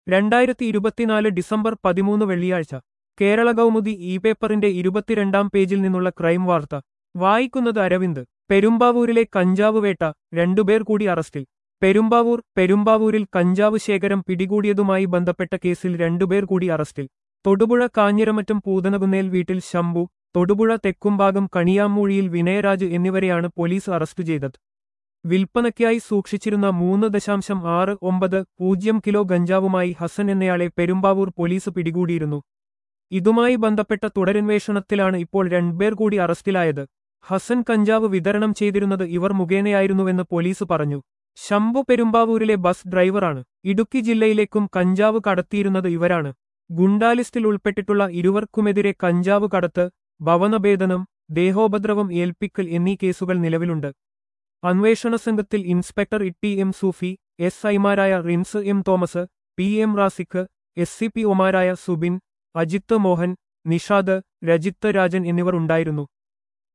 2024 December 13 വെള്ളിയാഴ്ച Kerala Kaumudi E പേപ്പറിന്റെ 22-ാം പേജിൽ നിന്നുള്ള ക്രൈം വാർത്ത വായിക്കുന്നത് അരവിന്ദ്. പെരുമ്പാവൂരിലെ കഞ്ചാവ് വേട്ട, രണ്ടുപേർ കൂടി അറസ്റ്റിൽ. പെരുമ്പാവൂരിൽ കഞ്ചാവ് ശേഖരം പിടികൂടിയതുമായി ബന്ധപ്പെട്ട കേസിൽ രണ്ടുപേർ കൂടി അറസ്റ്റിൽ. തൊടുപുഴ കാഞ്ഞിരമറ്റം പൂതനകുന്നേൽ വീട്ടിൽ ശംഭു, തൊടുപുഴ തെക്കുംഭാഗം കണിയാമൂഴിയിൽ വിനയരാജ് എന്നിവരെയാണ് പോലീസ് അറസ്റ്റ് ചെയ്തത്. വിൽപ്പനയ്ക്കായി സൂക്ഷിച്ചിരുന്ന 3.69 കിലോ ഗഞ്ചാവുമായി ഹസൻ എന്നയാളെ പെരുമ്പാവൂർ പോലീസ് പിടികൂടിയിരുന്നു. ഇതുമായി ബന്ധപ്പെട്ട തുടരന്വേഷണത്തിലാണ് ഇപ്പോൾ രണ്ടുപേർ കൂടി അറസ്റ്റിലായത്. ഹസൻ കഞ്ചാവ് വിതരണം ചെയ്തിരുന്നത് ഇവർ മുഖേനയായിരുന്നുവെന്ന് പോലീസ് പറഞ്ഞു. ശംഭു പെരുമ്പാവൂരിലെ ബസ് ഡ്രൈവറാണ്. ഇടുക്കി ജില്ലയിലേക്കും കഞ്ചാവ് കടത്തിയിരുന്നത് ഇവരാണ്. ഗുണ്ടാലിസ്റ്റിൽ ഉൾപ്പെട്ടിട്ടുള്ള ഇരുവർക്കുമെതിരെ കഞ്ചാവ് കടത്ത്, ഭവനഭേദനം, ദേഹോപദ്രവം ഏൽപ്പിക്കൽ എന്നീ കേസുകൾ നിലവിലുണ്ട്. അന്വേഷണ സംഘത്തിൽ inspector T M Sufi, S ഐമാരായ Rins M Thomas, P M Rasiq, SCP ഒമാരായ സുബിൻ, അജിത്ത് മോഹൻ, നിഷാദ്, രജിത്ത് രാജൻ എന്നിവർ ഉണ്ടായിരുന്നു.